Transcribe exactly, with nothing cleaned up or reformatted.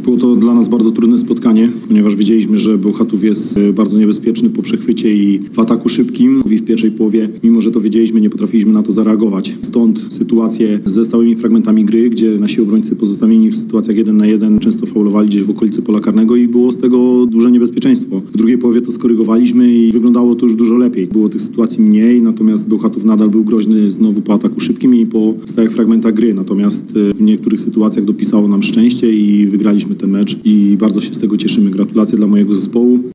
Było to dla nas bardzo trudne spotkanie, ponieważ wiedzieliśmy, że Bełchatów jest bardzo niebezpieczny po przechwycie i w ataku szybkim. I w pierwszej połowie, mimo że to wiedzieliśmy, nie potrafiliśmy na to zareagować. Stąd sytuacje ze stałymi fragmentami gry, gdzie nasi obrońcy pozostawieni w sytuacjach jeden na jeden często faulowali gdzieś w okolicy pola karnego i było z tego duże niebezpieczeństwo. W drugiej połowie to skorygowaliśmy i wyglądało to już dużo lepiej. Było tych sytuacji mniej, natomiast Bełchatów nadal był groźny znowu po ataku szybkim i po stałych fragmentach gry. Natomiast w niektórych sytuacjach dopisało nam szczęście i wygraliśmy ten mecz i bardzo się z tego cieszymy. Gratulacje dla mojego zespołu.